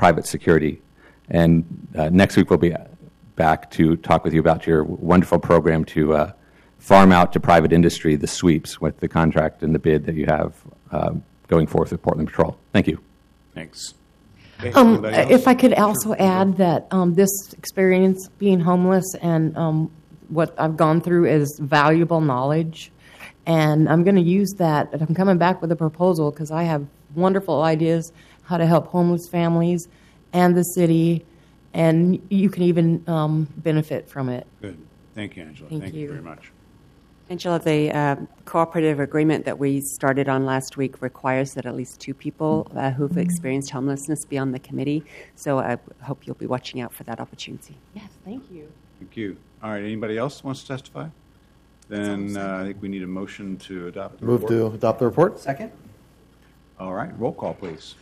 private security. And next week we'll be back to talk with you about your wonderful program to farm out to private industry the sweeps with the contract and the bid that you have going forth with Portland Patrol. Thank you. Thanks. If I could also add that this experience being homeless and what I've gone through is valuable knowledge, and I'm going to use that. And I'm coming back with a proposal because I have wonderful ideas how to help homeless families and the city, and you can even benefit from it. Good. Thank you, Angela. Thank you very much. Angela, the cooperative agreement that we started on last week requires that at least 2 people who've experienced homelessness be on the committee. So I hope you'll be watching out for that opportunity. Yes, thank you. Thank you. All right, anybody else wants to testify? Then I think we need a motion to adopt the report. Move to adopt the report. Second? All right, roll call, please.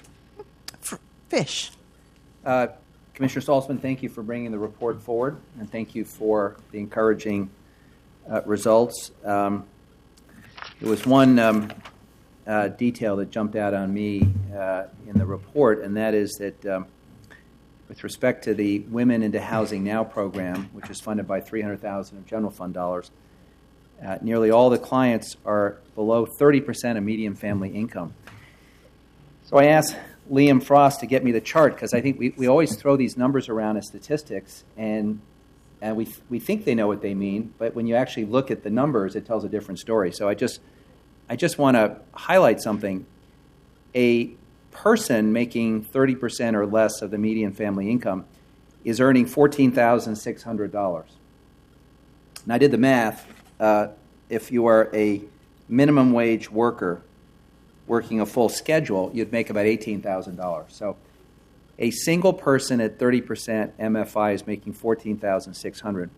Fish. Commissioner Saltzman, thank you for bringing the report forward, and thank you for the encouraging results. There was one detail that jumped out on me in the report, and that is that with respect to the Women into Housing Now program, which is funded by $300,000 of general fund dollars, nearly all the clients are below 30% of median family income. So I asked Liam Frost to get me the chart because I think we always throw these numbers around as statistics, and we think they know what they mean, but when you actually look at the numbers, it tells a different story. So I just want to highlight something. A person making 30% or less of the median family income is earning $14,600. And I did the math. If you are a minimum wage worker working a full schedule, you'd make about $18,000. So a single person at 30% MFI is making $14,600.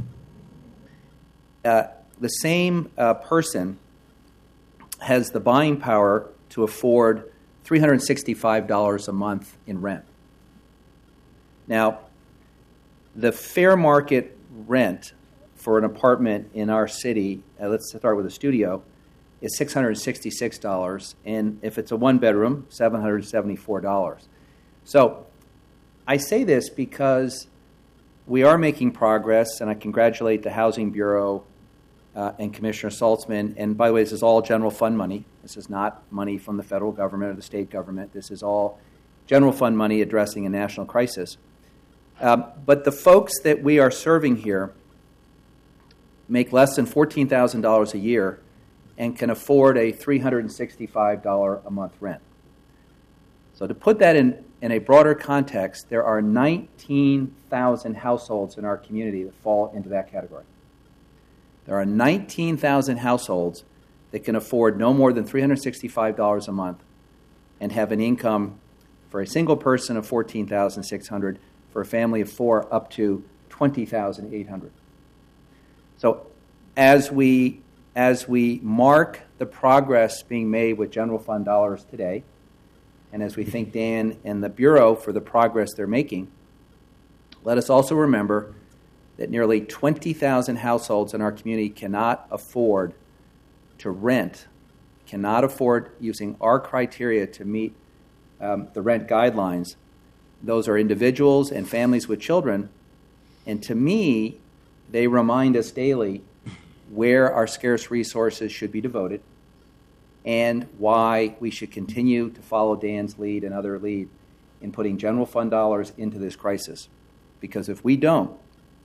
The same person has the buying power to afford $365 a month in rent. Now, the fair market rent for an apartment in our city, let's start with a studio, is $666, and if it's a one-bedroom, $774. So I say this because we are making progress, and I congratulate the Housing Bureau and Commissioner Saltzman. And by the way, this is all general fund money. This is not money from the federal government or the state government. This is all general fund money addressing a national crisis. But the folks that we are serving here make less than $14,000 a year and can afford a $365 a month rent. So to put that in a broader context, there are 19,000 households in our community that fall into that category. There are 19,000 households that can afford no more than $365 a month and have an income for a single person of $14,600, for a family of 4 up to $20,800. So as we mark the progress being made with general fund dollars today, and as we thank Dan and the Bureau for the progress they're making, let us also remember that nearly 20,000 households in our community cannot afford to rent, cannot afford using our criteria to meet the rent guidelines. Those are individuals and families with children, and to me, they remind us daily where our scarce resources should be devoted and why we should continue to follow Dan's lead and other lead in putting general fund dollars into this crisis. Because if we don't,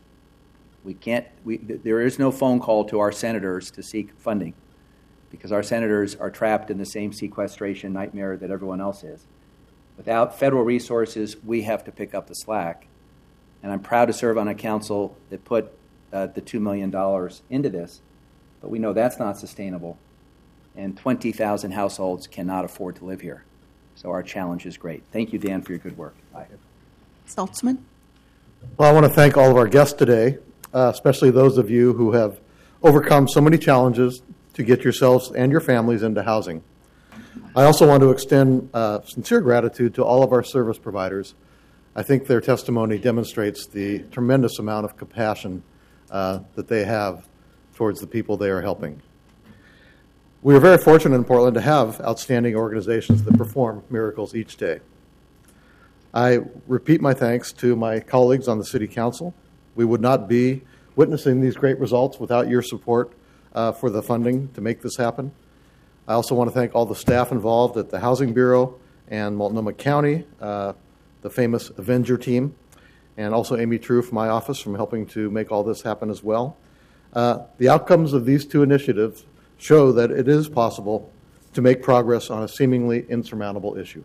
there is no phone call to our senators to seek funding, because our senators are trapped in the same sequestration nightmare that everyone else is. Without federal resources, we have to pick up the slack. And I'm proud to serve on a council that put the $2 million into this, but we know that's not sustainable, and 20,000 households cannot afford to live here. So our challenge is great. Thank you, Dan, for your good work. Bye. Saltzman? Well, I want to thank all of our guests today, especially those of you who have overcome so many challenges to get yourselves and your families into housing. I also want to extend sincere gratitude to all of our service providers. I think their testimony demonstrates the tremendous amount of compassion that they have towards the people they are helping. We are very fortunate in Portland to have outstanding organizations that perform miracles each day. I repeat my thanks to my colleagues on the City Council. We would not be witnessing these great results without your support for the funding to make this happen. I also want to thank all the staff involved at the Housing Bureau and Multnomah County, the famous Avenger team, and also Amy True from my office from helping to make all this happen as well. The outcomes of these two initiatives show that it is possible to make progress on a seemingly insurmountable issue.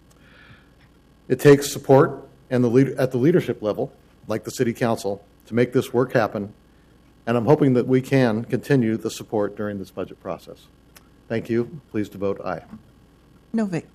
It takes support and at the leadership level, like the City Council, to make this work happen, and I'm hoping that we can continue the support during this budget process. Thank you. Please to vote aye. Novick.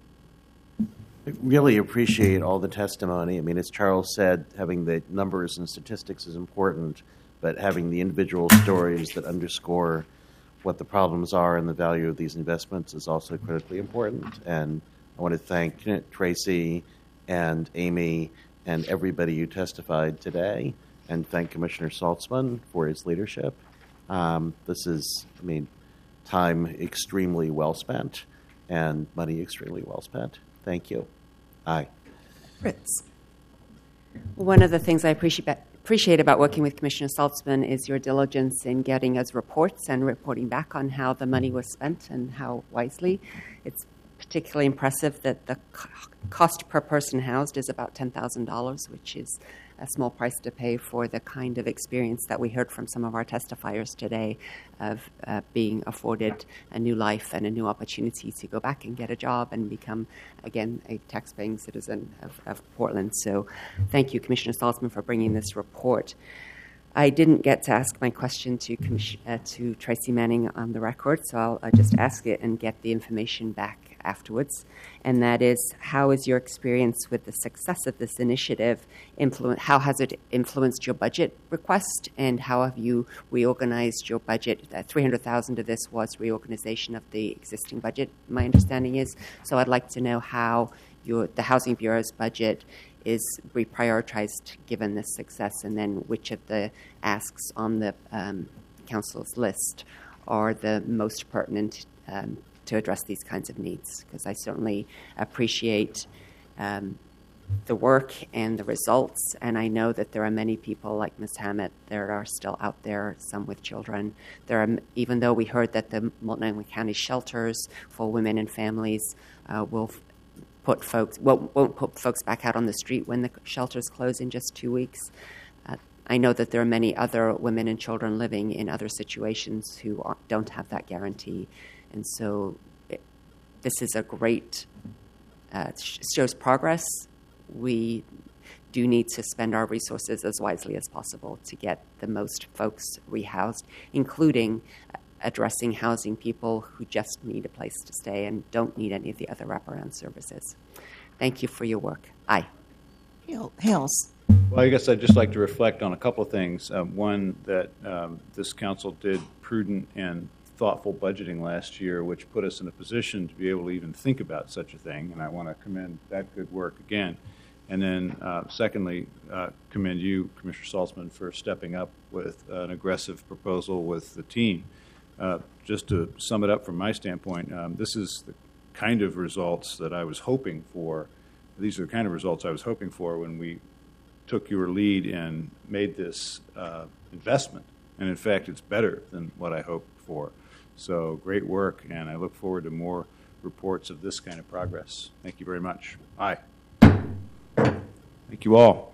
I really appreciate all the testimony. I mean, as Charles said, having the numbers and statistics is important, but having the individual stories that underscore what the problems are and the value of these investments is also critically important. And I want to thank Tracy and Amy and everybody who testified today, and thank Commissioner Saltzman for his leadership. This is, time extremely well spent and money extremely well spent. Thank you. Aye. Fritz. One of the things I appreciate about working with Commissioner Saltzman is your diligence in getting us reports and reporting back on how the money was spent and how wisely. It's particularly impressive that the cost per person housed is about $10,000, which is a small price to pay for the kind of experience that we heard from some of our testifiers today of being afforded a new life and a new opportunity to go back and get a job and become, again, a tax-paying citizen of Portland. So thank you, Commissioner Saltzman, for bringing this report. I didn't get to ask my question to Tracy Manning on the record, so I'll just ask it and get the information back afterwards. And that is, how is your experience with the success of this initiative how has it influenced your budget request, and how have you reorganized your budget? $300,000 of this was reorganization of the existing budget, my understanding is. So I'd like to know how the Housing Bureau's budget is reprioritized given this success, and then which of the asks on the council's list are the most pertinent to address these kinds of needs, because I certainly appreciate the work and the results, and I know that there are many people like Ms. Hammett that are still out there, some with children. Even though we heard that the Multnomah County shelters for women and families won't put folks back out on the street when the shelters close in just 2 weeks. I know that there are many other women and children living in other situations who don't have that guarantee. And so this is a great, shows progress. We do need to spend our resources as wisely as possible to get the most folks rehoused, including addressing housing people who just need a place to stay and don't need any of the other wraparound services. Thank you for your work. Aye. Hales. Well, I guess I'd just like to reflect on a couple of things. One, that this council did prudent and thoughtful budgeting last year, which put us in a position to be able to even think about such a thing, and I want to commend that good work again. And then secondly, commend you, Commissioner Saltzman, for stepping up with an aggressive proposal with the team. Just to sum it up from my standpoint, this is the kind of results that I was hoping for. These are the kind of results I was hoping for when we took your lead and made this investment. And in fact, it's better than what I hoped for. So great work, and I look forward to more reports of this kind of progress. Thank you very much. Aye. Thank you all.